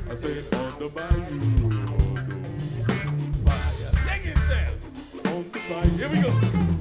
I say on the bayou. Fire. Sing it then. On the bayou. Here we go.